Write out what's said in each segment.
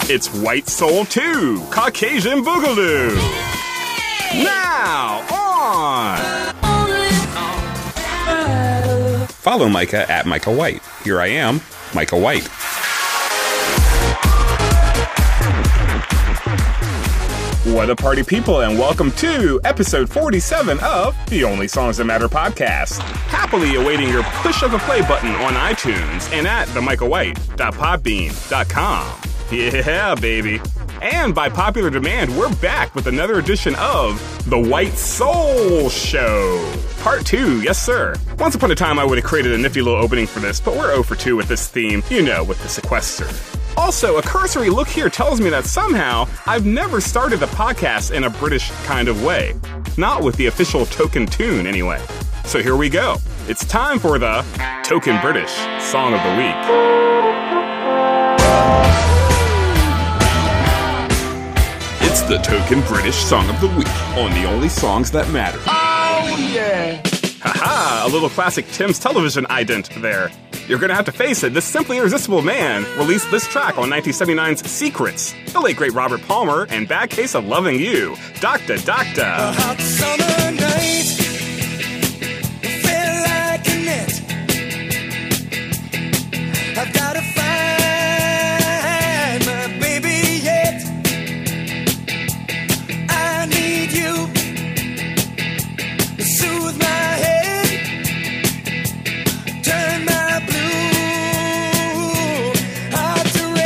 It's White Soul 2, Caucasian Boogaloo. Now, on! Follow Micah at Micah White. Here I am, Micah White. What up, party people, and welcome to episode 47 of the Only Songs That Matter podcast. Happily awaiting your push of a play button on iTunes and at themicahwhite.podbean.com. Yeah, baby. And by popular demand, we're back with another edition of The White Soul Show. Part 2, yes sir. Once upon a time I would have created a nifty little opening for this, but we're 0 for 2 with this theme, you know, with the sequester. Also, a cursory look here tells me that somehow I've never started a podcast in a British kind of way. Not with the official token tune, anyway. So here we go. It's time for the Token British Song of the Week. It's the Token British Song of the Week on the Only Songs That Matter. Oh, yeah. Haha, a little classic Tim's television ident there. You're gonna have to face it, this simply irresistible man released this track on 1979's Secrets. The late great Robert Palmer and Bad Case of Loving You. Doctor, Doctor. A hot summer night, felt like a net. I've got to find my baby yet. I need you to soothe my head, turn my blue heart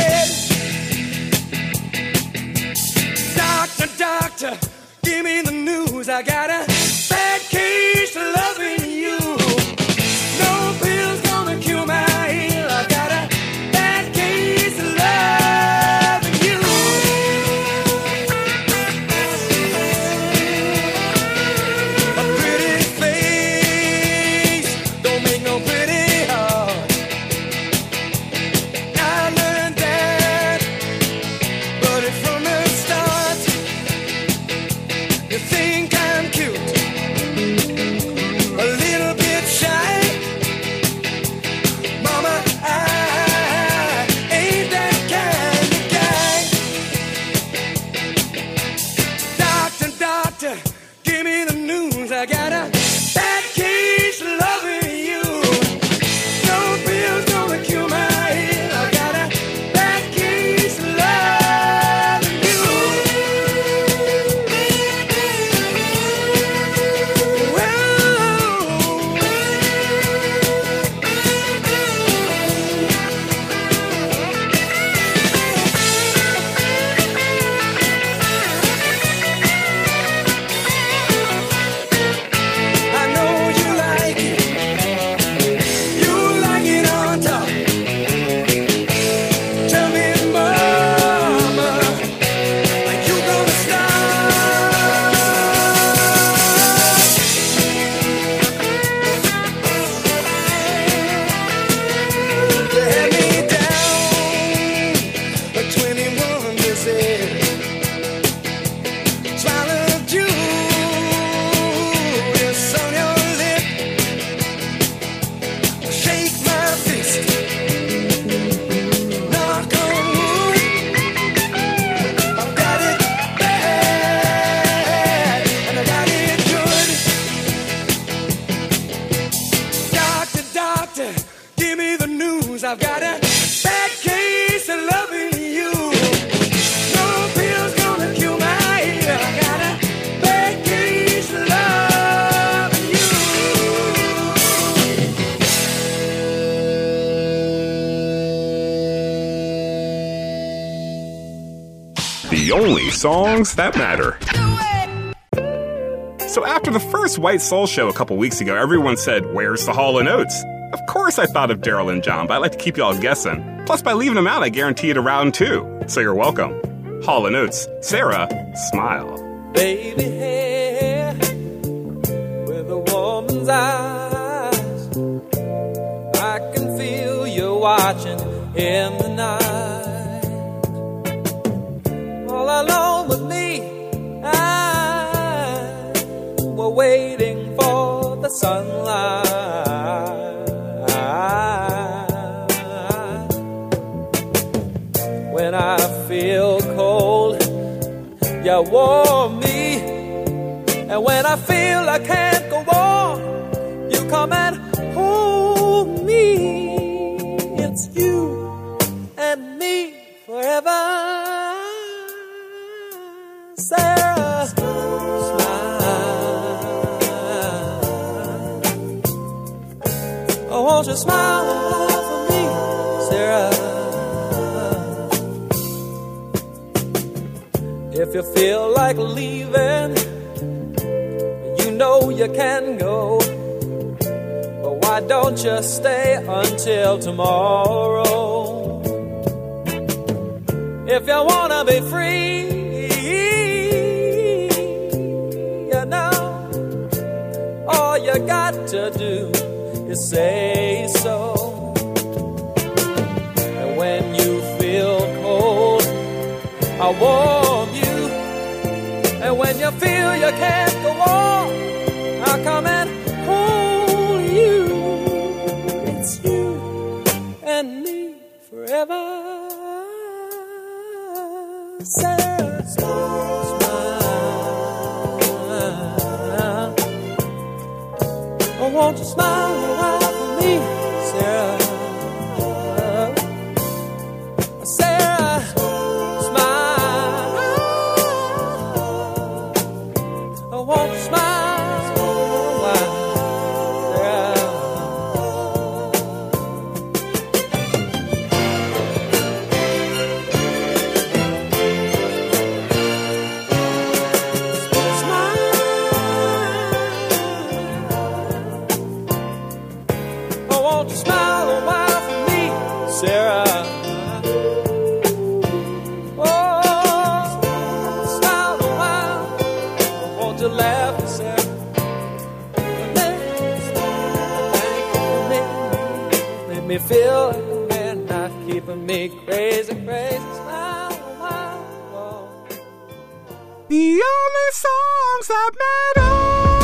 to red. Doctor, doctor, give me the news. I got a bad case of loving you. No pill's gonna cure my ill. I got a bad case of loving you. A pretty face don't make no pretty heart. I learned that, but it's from the start. You think I'm cute, a little bit shy. Mama, I ain't that kind of guy. Doctor, doctor, give me the news. I got a bad case of loving you. No pill's gonna cure my ill. I got a bad case of loving you. I know you like it. You like it on top. Tell me, mama, are you gonna stop? You had me down at 21 visit. Swallowed you, it's on your lip. Shake my fist, knock on wood. I've got it bad, and I got it good. Doctor, doctor, give me the news. I've got a bad case of loving you. No pill's gonna cure my ill. I got a bad case of loving you. The Only Songs That Matter. So after the first White Soul show a couple weeks ago, everyone said, where's the Hall & Oates? Of course I thought of Daryl and John, but I like to keep y'all guessing. Plus, by leaving them out, I guarantee it a round 2. So you're welcome. Hall & Oates, Sarah, smile. Baby hair with a woman's eyes, I can feel you watching in the night. All alone with me, we're waiting for the sunlight. When I feel feel cold, you warm me. And when I feel I can't go on, you come and hold me. It's you and me forever. Sarah, smile. Oh, won't you smile for me, Sarah? If you feel like leaving, you know you can go. But why don't you stay until tomorrow? If you wanna be free, you know, all you got to do is say so. And when you feel cold, I'll warm you. And when you feel you can't go on, I'll come and hold you. It's you and me forever. Sarah, smile. Oh, won't you smile a while for me, Sarah? Sarah, smile. Oh, won't you smile a while, Sarah? Won't you smile a while for me, Sarah? Oh, smile a while. Won't you laugh, Sarah? Make me feel like a man, not keeping me crazy, crazy. Smile a while. The only songs that matter.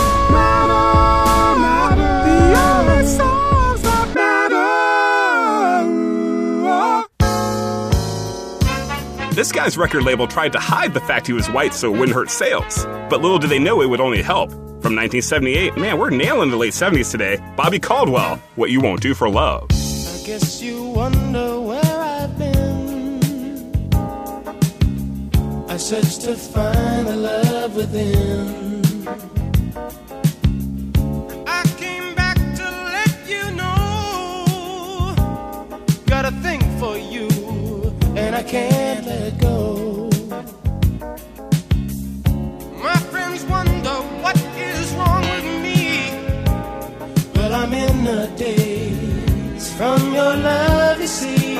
The only songs that matter. This guy's record label tried to hide the fact he was white so it wouldn't hurt sales. But little did they know it would only help. From 1978, man, we're nailing the late 70s today. Bobby Caldwell, What You Won't Do for Love. I guess you wonder where I've been. I searched to find the love within. I came back to let you know. Got a thing for you, and I can't let go. My friends wonder what is wrong with me. Well, I'm in a daze from your love, you see.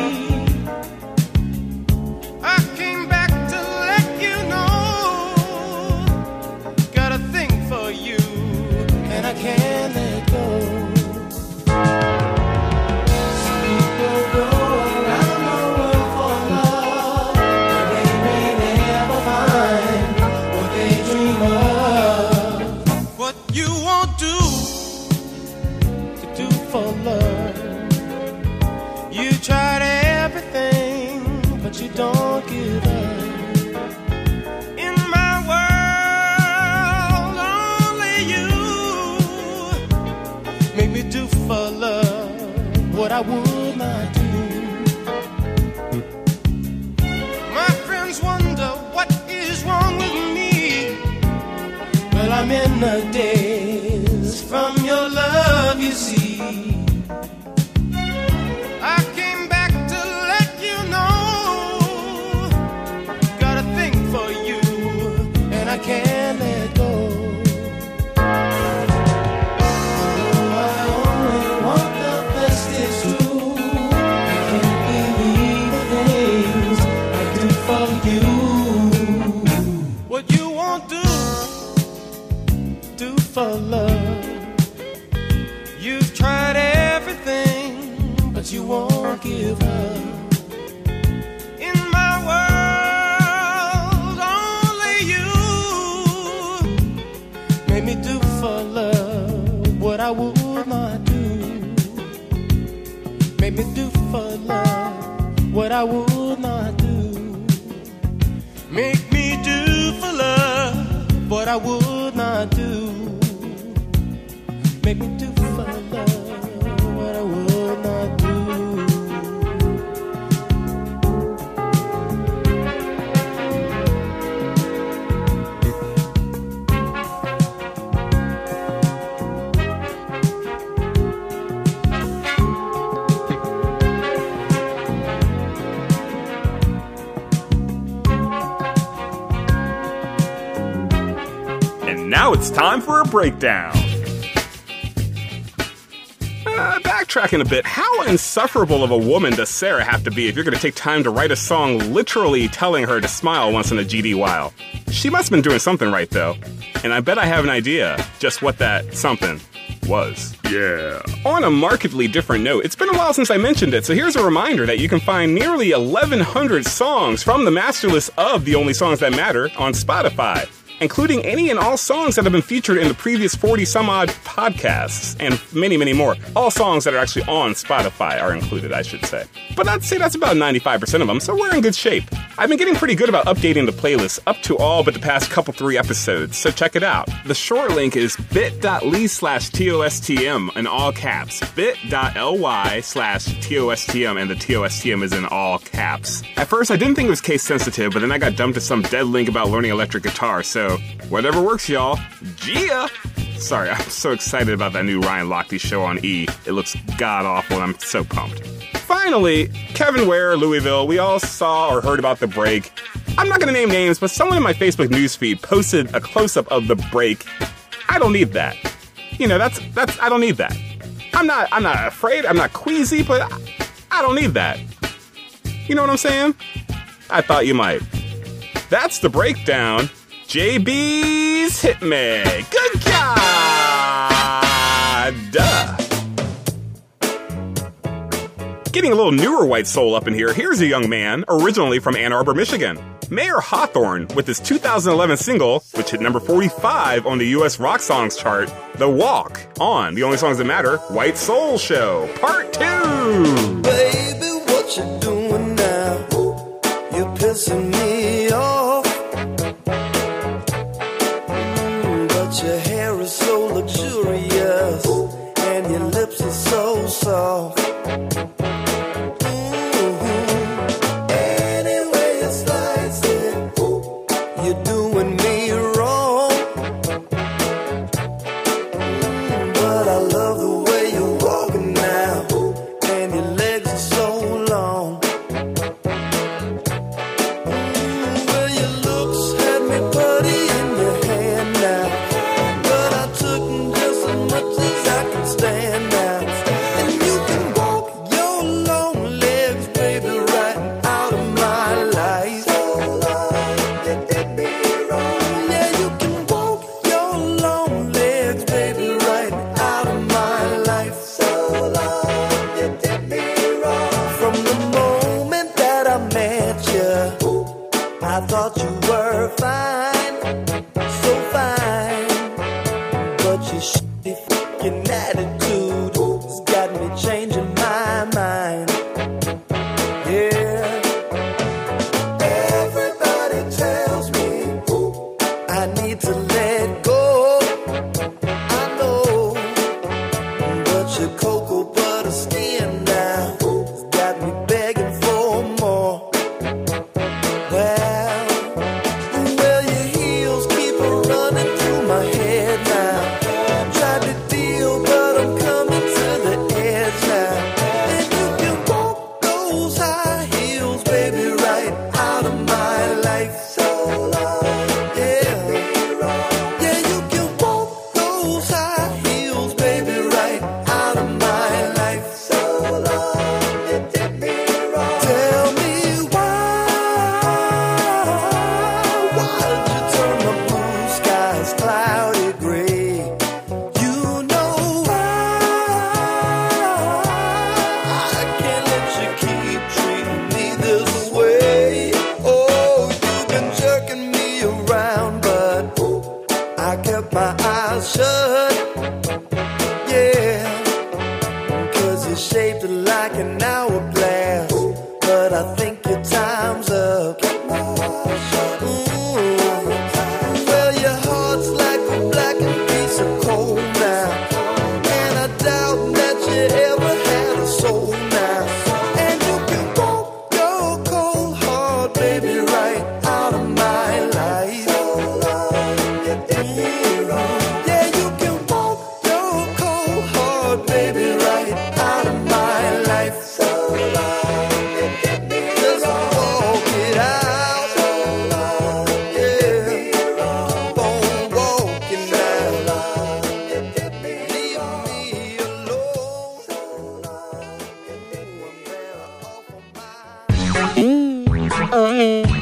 I came back to let you know. Got a thing for you, and I can't let go. Some people go around the world for love, but they may never find what they dream of. What you won't do to do for love. You tried everything, but you don't give up. In my world, only you make me do for love what I would not do. My friends wonder what is wrong with me. Well, I'm in a daze from your love, you see. I came back to let you know. Got a thing for you, and I can't let go. Oh, I only want the best, it's true. I can't believe the things I do for you. What you won't do for love. You've tried everything, but you won't give up. In my world, only you made me do for love what I would not do. Made me do for love what I would not do. Make me do for love what I would not do. Make me do for love what I would not do. Now it's time for a breakdown. Backtracking a bit, how insufferable of a woman does Sarah have to be if you're going to take time to write a song literally telling her to smile once in a GD while? She must have been doing something right, though. And I bet I have an idea just what that something was. Yeah. On a markedly different note, it's been a while since I mentioned it, so here's a reminder that you can find nearly 1,100 songs from the master list of The Only Songs That Matter on Spotify, including any and all songs that have been featured in the previous 40-some-odd podcasts, and many, many more. All songs that are actually on Spotify are included, I should say. But I'd say that's about 95% of them, so we're in good shape. I've been getting pretty good about updating the playlist up to all but the past couple 3 episodes, so check it out. The short link is bit.ly/TOSTM in all caps. bit.ly/TOSTM, and the TOSTM is in all caps. At first, I didn't think it was case sensitive, but then I got dumped to some dead link about learning electric guitar, so whatever works, y'all. Gia! Sorry, I'm so excited about that new Ryan Lochte show on E! It looks god-awful, and I'm so pumped. Finally, Kevin Ware, Louisville, we all saw or heard about the break. I'm not gonna name names, but someone in my Facebook newsfeed posted a close-up of the break. I don't need that. You know, that's I don't need that. I'm not afraid, I'm not queasy, but I don't need that. You know what I'm saying? I thought you might. That's the breakdown. JB's Hit Me. Good God! Getting a little newer white soul up in here, here's a young man, originally from Ann Arbor, Michigan. Mayor Hawthorne with his 2011 single, which hit number 45 on the US Rock Songs chart, The Walk, on The Only Songs That Matter, White Soul Show, Part 2! Baby, what you doing now? You're pissing me off. But your hair is so luxurious, and your lips are so soft. You're doing me wrong, but I love the way you're walking now, and your legs are so long. Well, your looks had me putty in your hand now, but I took just as much as I can stand now. And you can walk your long legs, baby, right out of my life. I thought you were fine, so fine, but your shitty fucking attitude has got me changing my mind. Yeah, everybody tells me I need to let go. I know, but your cocoa butter skin now has got me begging for more. Well,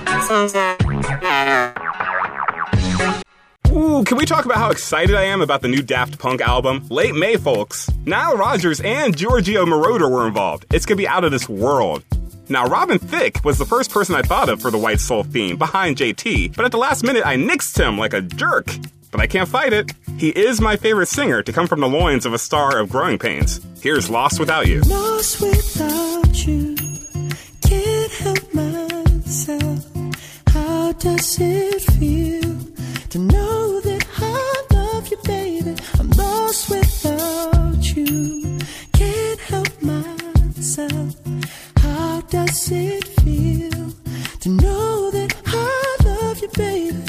Ooh, can we talk about how excited I am about the new Daft Punk album? Late May, folks. Nile Rodgers and Giorgio Moroder were involved. It's gonna be out of this world. Now, Robin Thicke was the first person I thought of for the White Soul theme, behind JT, but at the last minute I nixed him like a jerk. But I can't fight it. He is my favorite singer to come from the loins of a star of Growing Pains. Here's Lost Without You. Lost without you, can't help myself. How does it feel to know that I love you, baby? I'm lost without you, can't help myself. How does it feel to know that I love you, baby?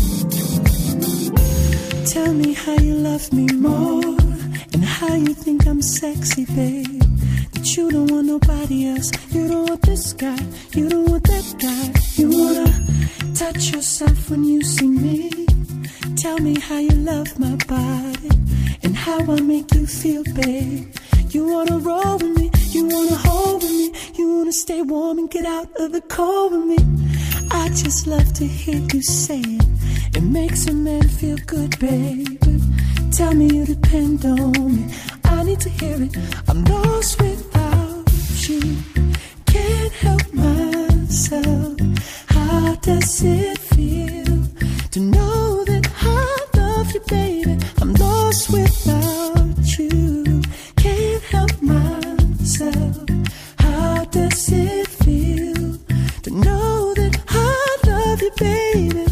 Tell me how you love me more, and how you think I'm sexy, babe. That you don't want nobody else. You don't want this guy, you don't want that guy. You wanna touch yourself when you see me. Tell me how you love my body, and how I make you feel, babe. You wanna roll with me, you wanna hold with me, you wanna stay warm and get out of the cold with me. I just love to hear you say it. It makes a man feel good, baby. Tell me you depend on me. I need to hear it. I'm lost without you, can't help myself. How does it feel to know that I love you, baby? I'm lost without you, can't help myself. How does it feel to know that I love you, baby?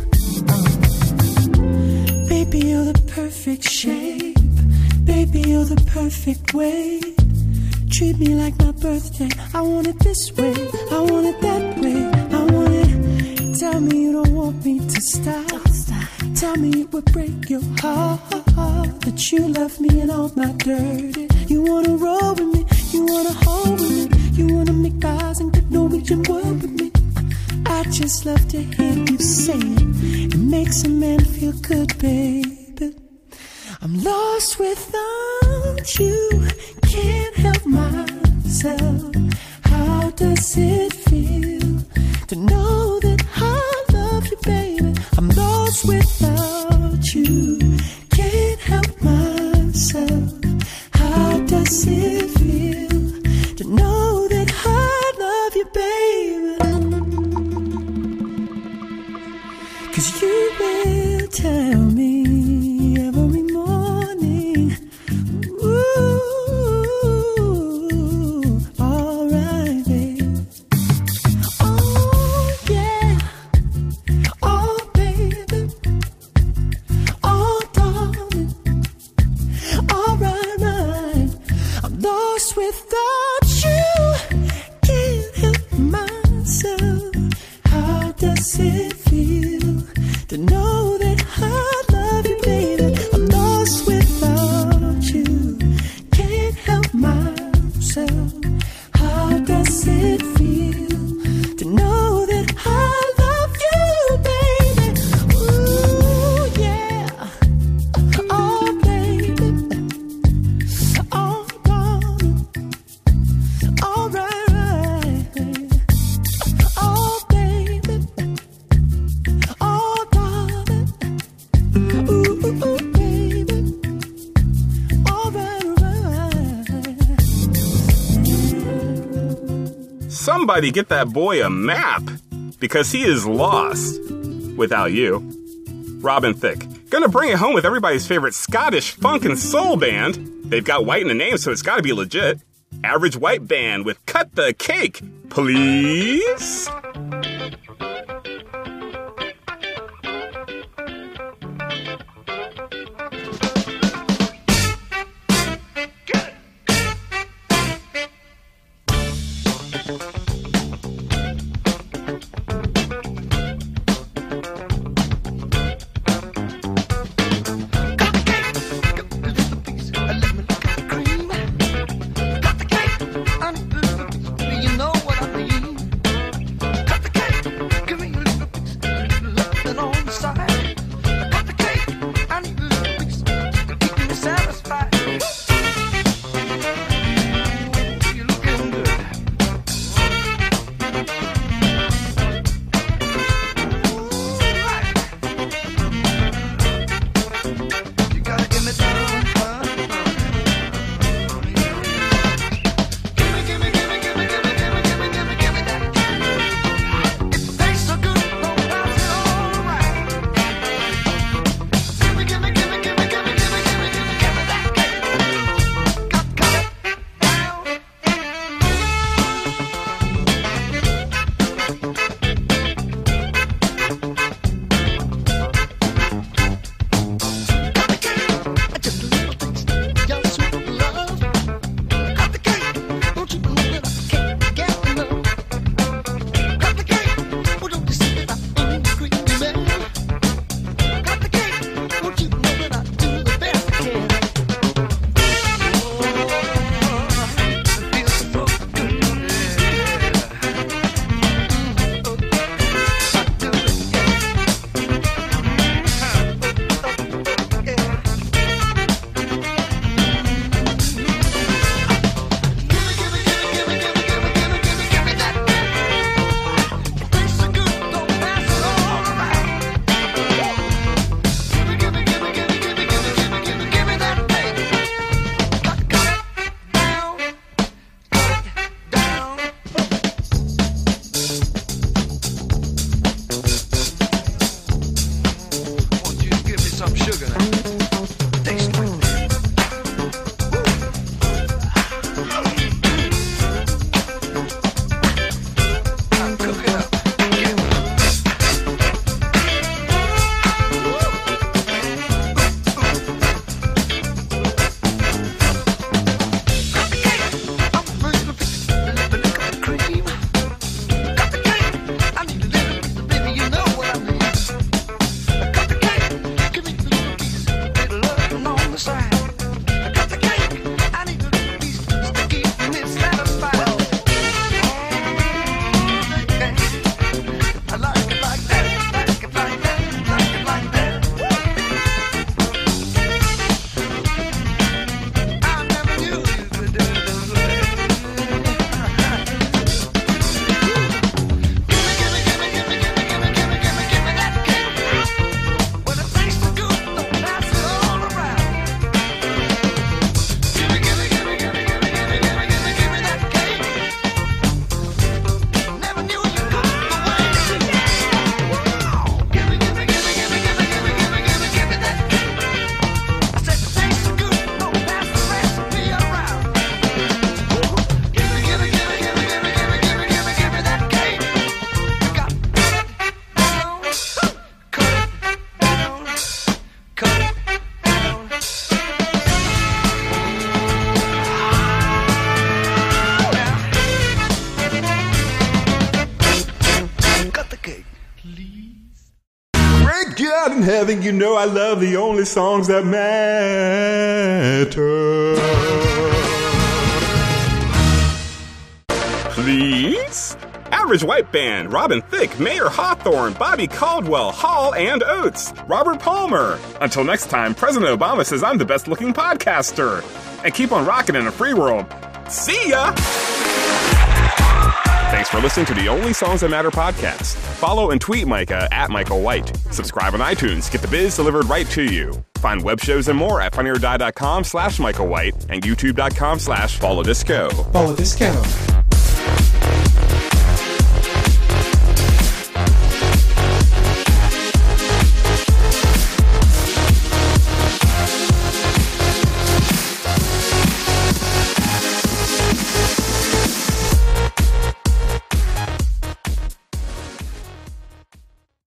Baby, you're the perfect shape. Baby, you're the perfect way. Treat me like my birthday. I want it this way, I want it that way. I want it. Tell me you don't want me to stop. Tell me it would break your heart that you love me and all my dirty. You wanna roll with me, you wanna hold with me, you wanna make eyes and get Norwegian word with me. I just love to hear you say it. It makes a man feel good, baby. I'm lost without you, can't help myself. How does it feel to know that I love you, baby? I'm lost without you, can't help myself. How does it feel to know that I love you, baby? 'Cause you will tell me every morning, ooh, alright, babe. Oh, yeah, oh, baby, oh, darling, alright, right. I'm lost without you, can't help myself. How does it feel to know that I love you, baby? I'm lost without you, can't help myself. How does it feel to know that I love you, baby? Ooh, yeah, oh, baby, oh, darling, all right, oh, baby, oh, darling, ooh, baby, all right. Somebody get that boy a map, because he is lost without you. Robin Thicke. Gonna bring it home with everybody's favorite Scottish funk and soul band. They've got white in the name, so it's gotta be legit. Average White Band with Cut the Cake, please. You know what I mean? God in heaven, you know I love the only songs that matter. Please? Average White Band, Robin Thicke, Mayer Hawthorne, Bobby Caldwell, Hall and Oates, Robert Palmer. Until next time, President Obama says I'm the best looking podcaster. And keep on rocking in a free world. See ya! Thanks for listening to the Only Songs That Matter podcast. Follow and tweet Micah at Michael White. Subscribe on iTunes. Get the biz delivered right to you. Find web shows and more at funnyordie.com/Michael White and youtube.com/follow disco. Follow Disco.